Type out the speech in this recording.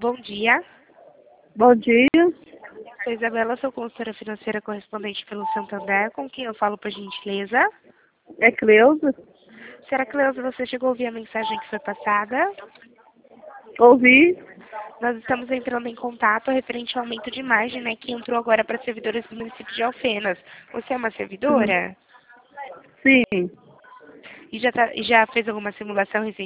bom dia. Bom dia, Sou Isabela, sou consultora financeira correspondente pelo Santander, com quem eu falo por gentileza. é Cleusa. Senhora Cleusa, você chegou a ouvir a mensagem que foi passada? Ouvi, Nós estamos entrando em contato referente ao aumento de margem, né, que entrou agora para servidores do município de Alfenas. Você é uma servidora? sim, E já fez alguma simulação